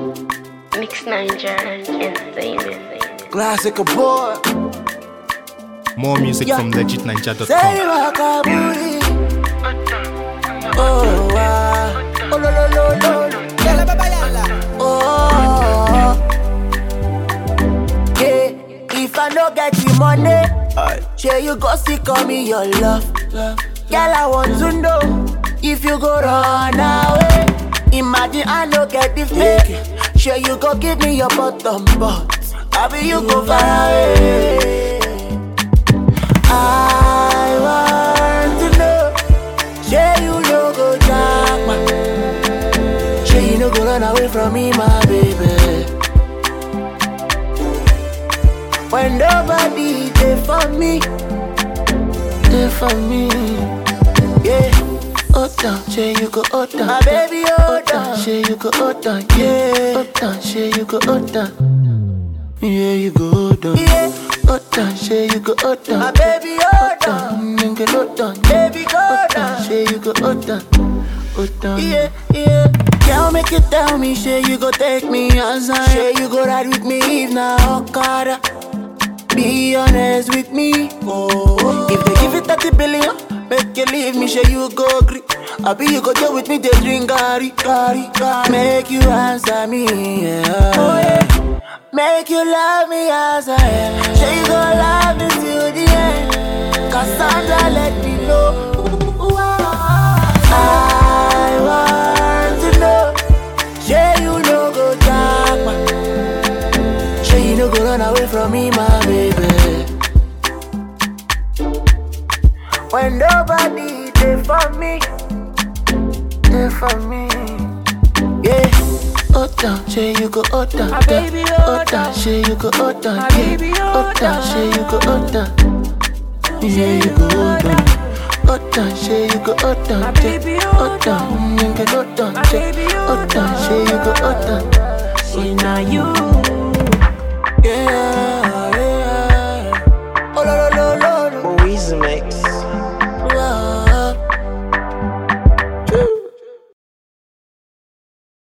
Mix Ninja Entertainment. Classic boy. More music from Say legitninja.com. Wakabuli. Oh, oh, lo, lo, lo, lo. Yala, baba, yala. Oh, yeah. If I no get the money, sure you go see call me your love. Girl, I want to know if you go run away. Imagine I no get the fake. Sure you go give me your bottom, but I be you go far away. I want to know, sure you no go jack man. Sure you no go run away from me, my baby. When nobody there for me, yeah. Hold on, sure you go hold on. My baby, hold on, sure you go hold on, yeah. Hold on, sure you go hold on. Yeah, you go hold on. Yeah. Hold on, sure you go hold on. My baby, hold on. Nigga, hold on. Baby, hold on. Sure you go hold on. Hold on. Yeah, yeah. Girl, make you tell me, sure you go take me outside. Sure you go ride with me if na Okada. Be honest with me. Oh. If they give it 30 billion, make you leave me, sure you go agree. I be you go deal with me, they drink gari. Make you answer me, yeah. Oh, yeah. Make you love me as I am. Sure you gon' love me till the end. Cassandra, let me know. I want to know. Sure you no go jack man. Sure you no go run away from me, my baby. When nobody there for me, yeah. Hold on, sure you go hold on. My baby, hold on. Sure you go hold on. My baby, hold on. Sure you go hold on. Yeah, you go hold on. Hold on, sure you go hold on. My baby, hold on. Nigga, hold on. My baby, Hold on, sure you go hold on. See now you. Yeah. Oh, lo, lo, lo, lo. Moise Mix.